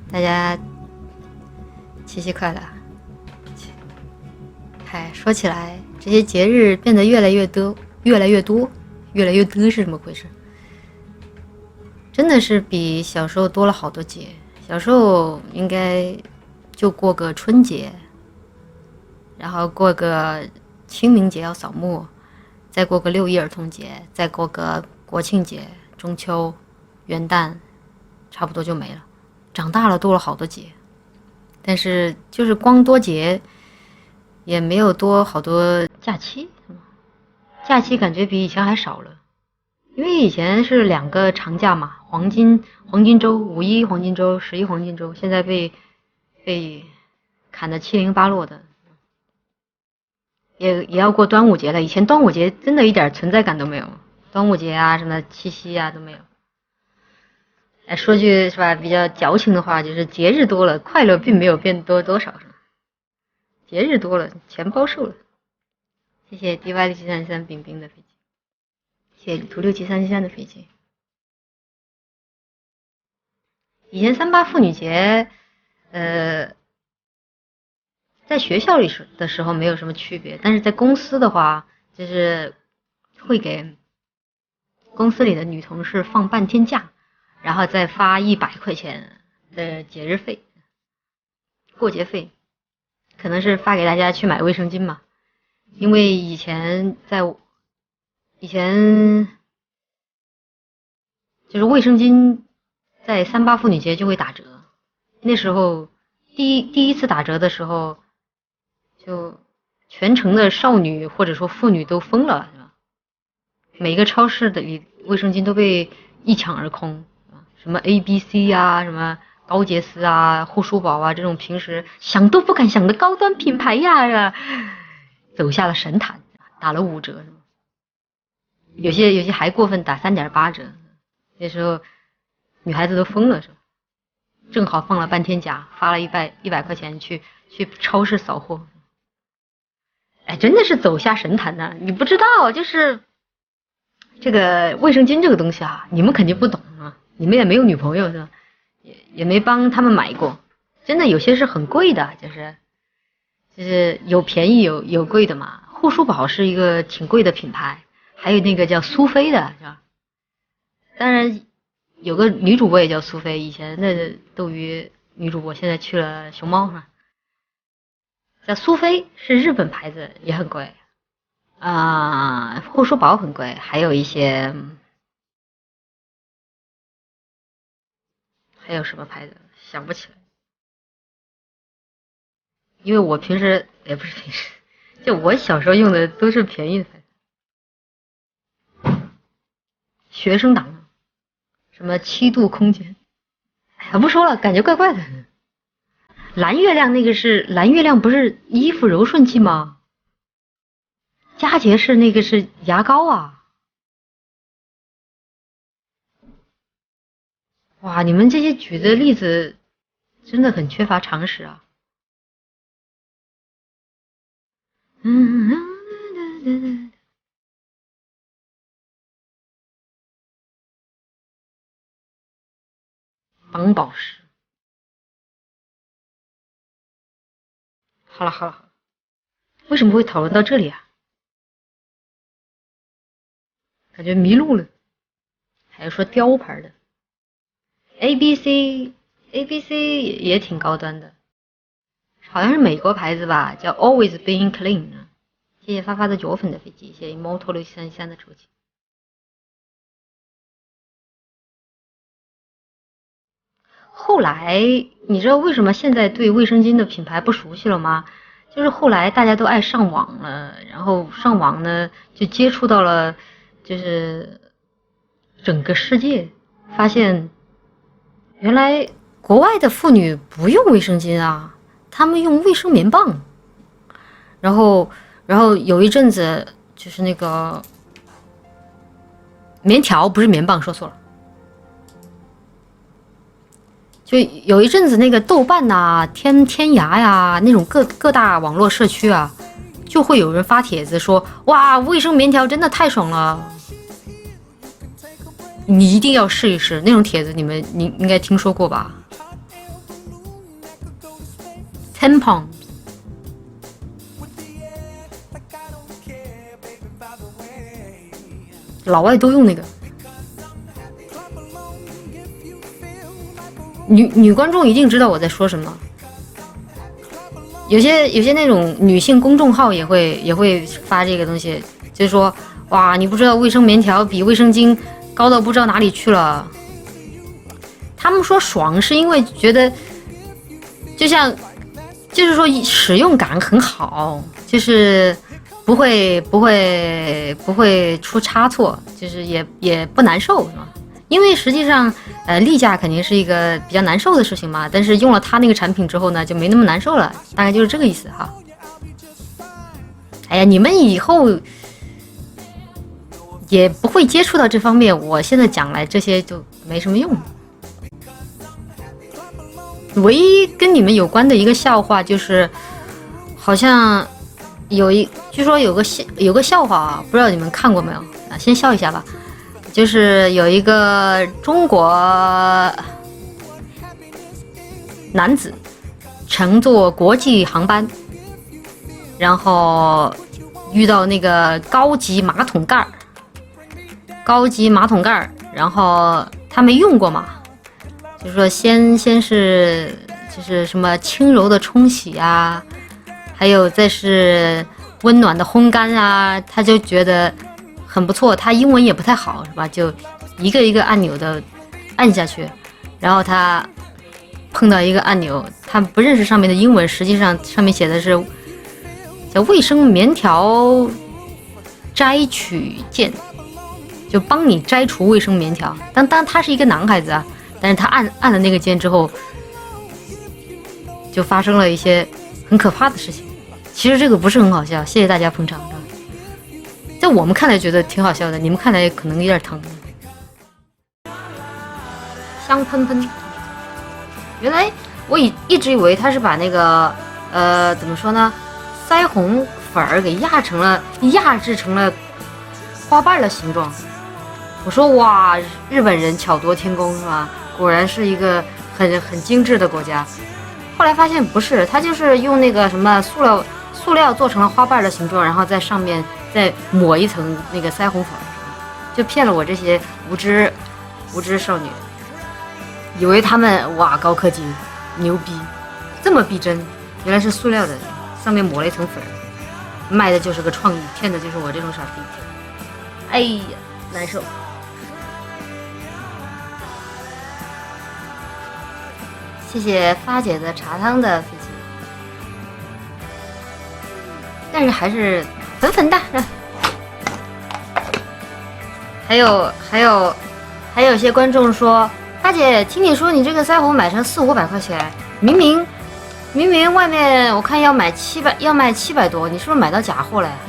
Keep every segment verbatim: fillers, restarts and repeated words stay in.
大家七夕快乐！嗨，说起来，这些节日变得越来越多，越来越多，越来越多是怎么回事？真的是比小时候多了好多节。小时候应该就过个春节，然后过个清明节要扫墓，再过个六一儿童节，再过个国庆节、中秋、元旦，差不多就没了。长大了多了好多节，但是就是光多节也没有多好多假期，假期感觉比以前还少了，因为以前是两个长假嘛，黄金黄金周、五一黄金周、十一黄金周，现在被被砍得七零八落的，也也要过端午节了。以前端午节真的一点存在感都没有，端午节啊什么七夕啊都没有。哎，说句是吧，比较矫情的话，就是节日多了，快乐并没有变多多少，是吧？节日多了，钱包瘦了。谢谢 D Y 六七三三冰冰的飞机，谢谢图六七三三的飞机。以前三八妇女节，呃，在学校里的时候没有什么区别，但是在公司的话，就是会给公司里的女同事放半天假。然后再发一百块钱的节日费，过节费，可能是发给大家去买卫生巾嘛。因为以前在以前就是卫生巾在三八妇女节就会打折，那时候第一第一次打折的时候，就全城的少女或者说妇女都疯了，是吧？每个超市的里卫生巾都被一抢而空。什么 A B C 啊，什么高洁丝啊、护舒宝啊，这种平时想都不敢想的高端品牌呀，走下了神坛，打了五折，有些有些还过分，打三点八折。那时候女孩子都疯了，是吧？正好放了半天假，发了一百一百块钱去去超市扫货，哎，真的是走下神坛呐！你不知道，就是这个卫生巾这个东西啊，你们肯定不懂啊。你们也没有女朋友是吧？也也没帮他们买过，真的有些是很贵的，就是就是有便宜有有贵的嘛。护舒宝是一个挺贵的品牌，还有那个叫苏菲的，是吧？当然有个女主播也叫苏菲，以前的斗鱼女主播现在去了熊猫哈。叫苏菲是日本牌子，也很贵啊、呃，护舒宝很贵，还有一些。还有什么牌子想不起来，因为我平时也不是平时，就我小时候用的都是便宜的牌子，学生党，什么七度空间，哎呀不说了，感觉怪怪的。蓝月亮那个是蓝月亮，不是衣服柔顺剂吗？佳洁士那个是牙膏啊。哇，你们这些举的例子真的很缺乏常识啊！嗯，绑宝石。好了好了好了，为什么会讨论到这里啊？感觉迷路了。还有说雕牌的 A B C A B C 也, 也挺高端的，好像是美国牌子吧，叫 Always Being Clean。谢谢发发的九粉的飞机，谢谢 Moto 六三三的抽起。后来你知道为什么现在对卫生巾的品牌不熟悉了吗？就是后来大家都爱上网了，然后上网呢就接触到了就是整个世界，发现原来国外的妇女不用卫生巾啊，她们用卫生棉棒。然后然后有一阵子就是那个棉条，不是棉棒，说错了。就有一阵子那个豆瓣呐、啊、天天涯呀那种各各大网络社区啊，就会有人发帖子说，哇，卫生棉条真的太爽了，你一定要试一试。那种帖子你们你应该听说过吧？ tampon， 老外都用那个。女女观众一定知道我在说什么。有些有些那种女性公众号也会也会发这个东西，就是说，哇，你不知道卫生棉条比卫生巾高到不知道哪里去了。他们说爽是因为觉得，就像，就是说使用感很好，就是不会不会不会出差错，就是也也不难受，是吧？因为实际上，呃，例假肯定是一个比较难受的事情嘛，但是用了它那个产品之后呢，就没那么难受了，大概就是这个意思哈。哎呀，你们以后也不会接触到这方面，我现在讲来这些就没什么用。唯一跟你们有关的一个笑话就是，好像有一，据说有个笑有个笑话啊，不知道你们看过没有啊？先笑一下吧。就是有一个中国男子乘坐国际航班，然后遇到那个高级马桶盖儿，高级马桶盖儿，然后他没用过嘛，就是说先先是就是什么轻柔的冲洗啊，还有再是温暖的烘干啊，他就觉得很不错，他英文也不太好，是吧？就一个一个按钮的按下去，然后他碰到一个按钮，他不认识上面的英文，实际上上面写的是叫卫生棉条摘取键，就帮你摘除卫生棉条。当当他是一个男孩子啊，但是他按按了那个键之后，就发生了一些很可怕的事情。其实这个不是很好笑，谢谢大家捧场。在我们看来觉得挺好笑的，你们看来可能有点疼。香喷喷，原来我一一直以为他是把那个呃怎么说呢，腮红粉儿给压成了压制成了花瓣的形状。我说哇，日本人巧夺天工是吧？果然是一个很很精致的国家。后来发现不是，他就是用那个什么塑料塑料做成了花瓣的形状，然后在上面再抹一层那个腮红粉，就骗了我这些无知无知少女，以为他们哇高科技牛逼，这么逼真，原来是塑料的，上面抹了一层粉，卖的就是个创意，骗的就是我这种傻逼。哎呀，难受。谢谢发姐的茶汤的飞机，但是还是粉粉的。还有还有还有些观众说，发姐，听你说你这个腮红买成四五百块钱，明明明明外面我看要买七百，要卖七百多，你是不是买到假货了呀？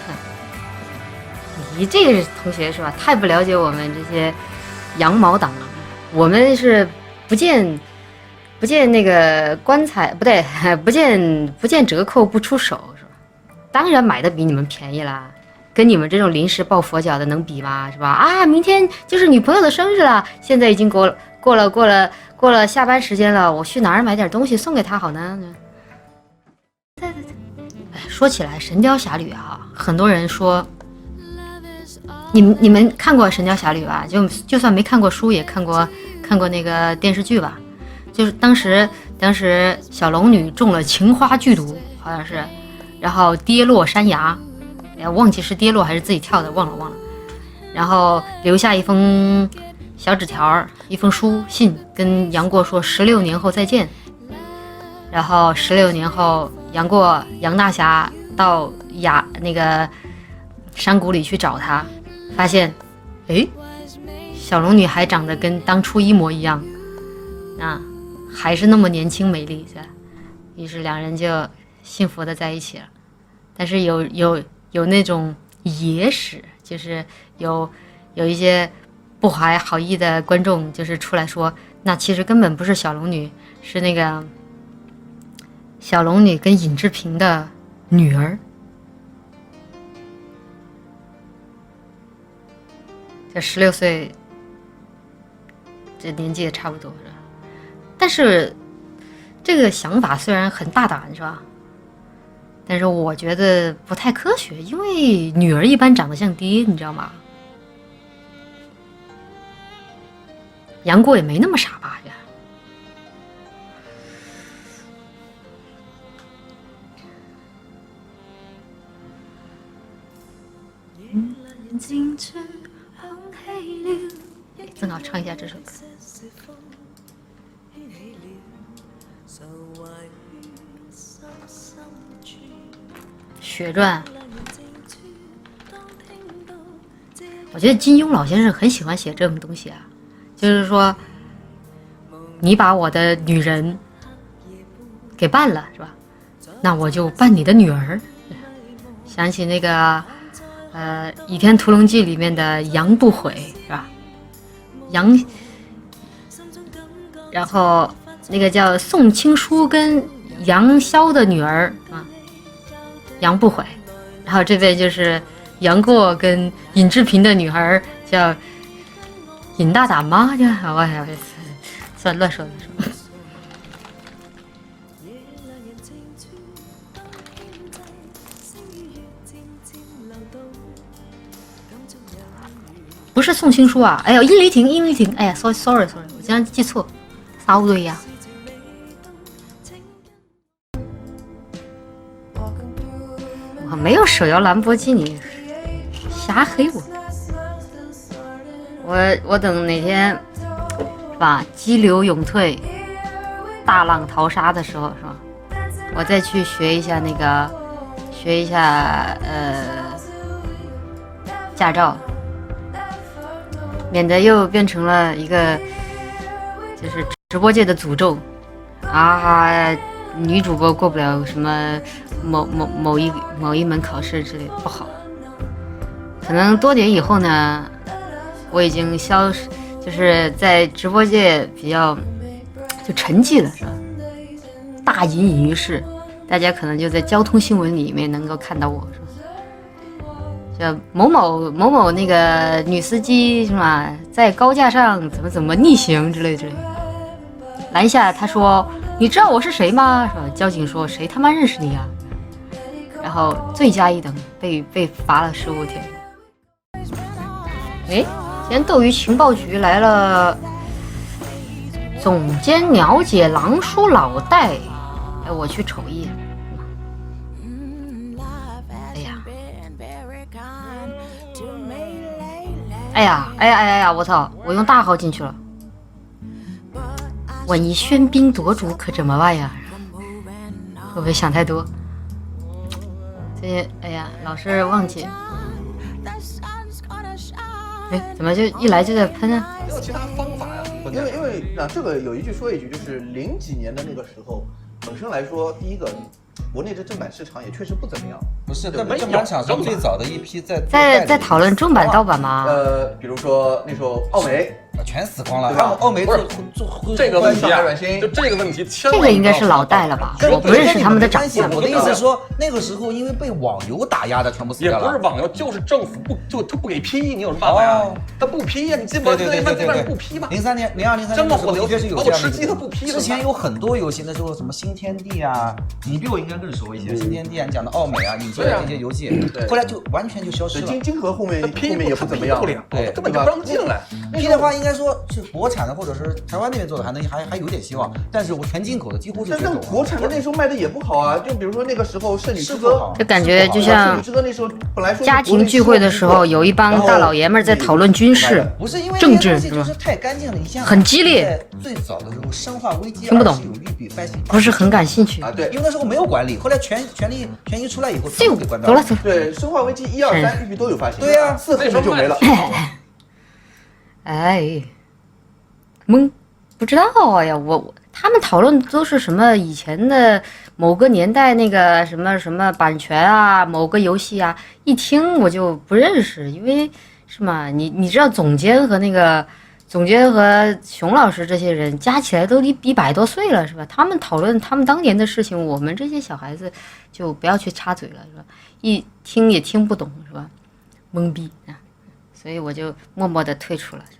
你这个同学是吧？太不了解我们这些羊毛党了。我们是不见不见那个棺材，不对，不见不见折扣不出手，是吧？当然买的比你们便宜啦。跟你们这种临时抱佛脚的能比吗？是吧？啊，明天就是女朋友的生日了，现在已经过了过了过了过了下班时间了，我去哪儿买点东西送给她好呢？对对对。哎，说起来《神雕侠侣》啊，很多人说，你们你们看过《神雕侠侣》吧？就就算没看过书，也看过看过那个电视剧吧？就是当时当时小龙女中了情花剧毒，好像是，然后跌落山崖。忘记是跌落还是自己跳的，忘了忘了。然后留下一封小纸条，一封书信，跟杨过说十六年后再见。然后十六年后，杨过杨大侠到雅那个山谷里去找他，发现，哎，小龙女还长得跟当初一模一样，啊，还是那么年轻美丽，是吧？于是两人就幸福的在一起了。但是有有。有那种野史，就是有有一些不怀好意的观众，就是出来说，那其实根本不是小龙女，是那个小龙女跟尹志平的女儿。这十六岁，这年纪也差不多了。但是这个想法虽然很大胆，是吧？但是我觉得不太科学，因为女儿一般长得像爹，你知道吗？杨过也没那么傻吧？呀，正好唱一下这首歌。血传，我觉得金庸老先生很喜欢写这种东西啊，就是说，你把我的女人给办了，是吧？那我就办你的女儿。想起那个，呃，《倚天屠龙记》里面的杨不悔，是吧？杨，然后那个叫宋青书跟杨逍的女儿啊。杨不悔，然后这边就是杨过跟尹志平的女儿叫尹大胆吗？叫我呀，算乱说乱说。不是宋青书啊！哎呀，殷离婷，殷离婷，哎呀，sorry sorry sorry，我竟然记错，啥不对呀？我没有手摇兰博基尼，瞎黑我。我我等哪天是吧，激流勇退，大浪淘沙的时候是吧，我再去学一下那个，学一下呃驾照，免得又变成了一个就是直播界的诅咒啊。女主播过不了什么某某某一某一门考试之类的不好，可能多年以后呢，我已经消失，就是在直播界比较就沉寂了，是吧？大隐隐于市，大家可能就在交通新闻里面能够看到我，是吧？叫某某某某那个女司机是吧，在高架上怎么怎么逆行之类之类的，拦下他说。你知道我是谁吗？是吧？交警说谁他妈认识你啊？然后罪加一等，被被罚了十五天。哎，今天斗鱼情报局来了，总监鸟姐狼叔老戴，哎，我去瞅一眼。哎呀，哎呀，哎呀哎呀呀！我操，我用大号进去了。万一喧宾夺主可怎么办呀？会不会想太多？这些哎呀，老是忘记。哎，怎么就一来就在喷啊？ 没有其他方法呀，因为因为啊，这个有一句说一句，就是零几年的那个时候，本身来说，第一个。国内的正版市场也确实不怎么样， 不是，但正版厂商最早的一批在在在讨论正版盗版吗？ 呃，比如说那时候奥美全死光了，他们奥美做做这个问题啊， 就这个问题， 这个应该是老戴了吧？我不认识他们的长相。 我的意思是说，那个时候因为被网游打压的全部死掉了， 也不是网游，就是政府不就他不给批，你有什么办法呀？他不批呀，你进不对对对对不批吗？ 零三年、零二、零三年这么火的游戏确实有这样吃鸡他不批。 之前有很多游戏，那时候什么新天地啊，你比我应该更熟一些。新天地啊，你讲的奥美啊，引进的这些游戏，后来就完全就消失了。 金金河后面后面也不怎么样， 对， 根本就不让进来。 批的话，应该说是国产的，或者是台湾那边做的，还能还还有点希望。但是我全进口的几乎是。 但国产的那时候卖的也不好啊，就比如说那个时候《圣女之歌》， 就感觉就像《圣女之歌》那时候本来说家庭聚会的时候，有一帮大老爷们在讨论军事、 不是因为政治， 就是太干净了，一下很激烈。 最早的时候，《生化危机》 听不懂，不是很感兴趣啊。对，因为那时候没有管理，后来权权力权一出来以后， 就给关掉了。 对，《生化危机》一二三日语都有发行。 对呀， 四后面就没了。 哎，懵，不知道呀，我我他们讨论都是什么以前的某个年代那个什么什么版权啊，某个游戏啊，一听我就不认识，因为是吗？你你知道总监和那个总监和熊老师这些人加起来都一一百多岁了，是吧？他们讨论他们当年的事情，我们这些小孩子就不要去插嘴了，是吧？一听也听不懂，是吧？懵逼啊，所以我就默默的退出了。